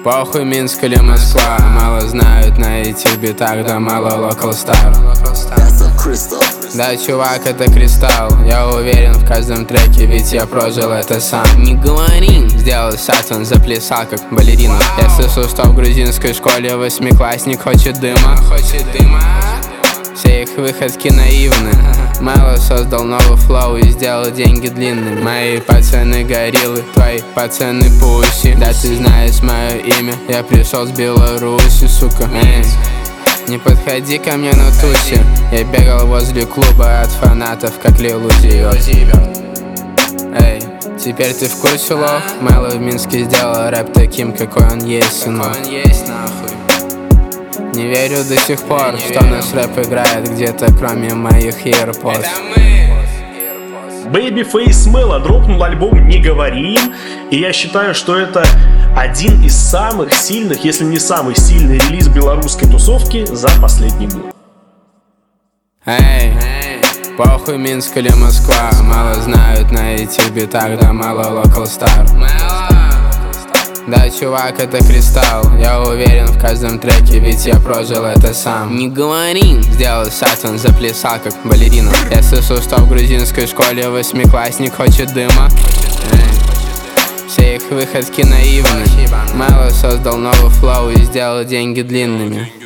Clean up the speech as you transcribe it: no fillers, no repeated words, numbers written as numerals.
Похуй, Минск или Москва, мало знают на этих битах, да мало Local Star. Да, чувак, это кристалл, я уверен в каждом треке, ведь я прожил это сам. Не говори, сделал Сатан, заплясал как балерина. Я слышу, что в грузинской школе восьмиклассник хочет дыма. Все их выходки наивны. Мало создал новый флоу и сделал деньги длинными. Мои пацаны гориллы, твои пацаны пуси. Да ты знаешь мое имя, я пришел с Беларуси, сука. Не подходи ко мне на тусе. Я бегал возле клуба от фанатов, как Лил Узи Верт. Эй, теперь ты в курсе, лох? Мэло в Минске сделал рэп таким, какой он есть, сынок. Не верю до сих пор, что наш рэп играет где-то, кроме моих AirPods. Babyface Mello дропнул альбом «Не говори им», и я считаю, что это один из самых сильных, если не самый сильный релиз белорусской тусовки за последний год. Эй, похуй, Минск или Москва, мало знают на этих битах, да мало Local Star. Да, чувак, это кристалл, я уверен в каждом треке, ведь я прожил это сам. Не говори, сделал Сатан, заплясал как балерина. Я слышу, что в грузинской школе восьмиклассник хочет дыма. Все их выходки наивны. Мало создал новый флоу и сделал деньги длинными.